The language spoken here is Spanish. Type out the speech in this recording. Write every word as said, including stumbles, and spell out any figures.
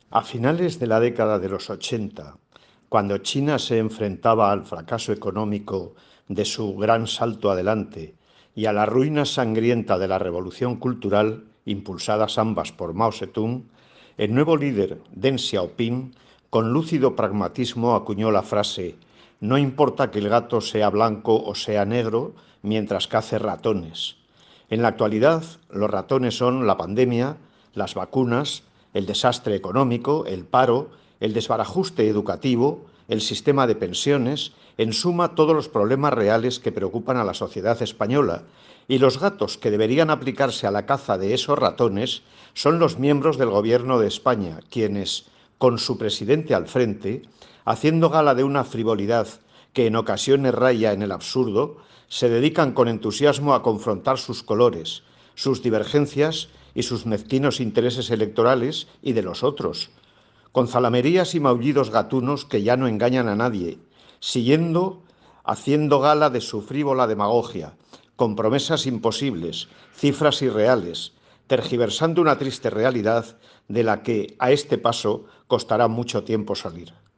A finales de la década de los ochenta, cuando China se enfrentaba al fracaso económico de su gran salto adelante y a la ruina sangrienta de la revolución cultural, impulsadas ambas por Mao Zedong, el nuevo líder Deng Xiaoping, con lúcido pragmatismo, acuñó la frase: "No importa que el gato sea blanco o sea negro, mientras cace ratones". En la actualidad, los ratones son la pandemia, las vacunas, el desastre económico, el paro, el desbarajuste educativo, el sistema de pensiones, en suma, todos los problemas reales que preocupan a la sociedad española. Y los gatos que deberían aplicarse a la caza de esos ratones son los miembros del Gobierno de España, quienes, con su presidente al frente, haciendo gala de una frivolidad que en ocasiones raya en el absurdo, se dedican con entusiasmo a confrontar sus colores, sus divergencias y sus mezquinos intereses electorales y de los otros, con zalamerías y maullidos gatunos que ya no engañan a nadie, siguiendo, haciendo gala de su frívola demagogia, con promesas imposibles, cifras irreales, tergiversando una triste realidad de la que, a este paso, costará mucho tiempo salir.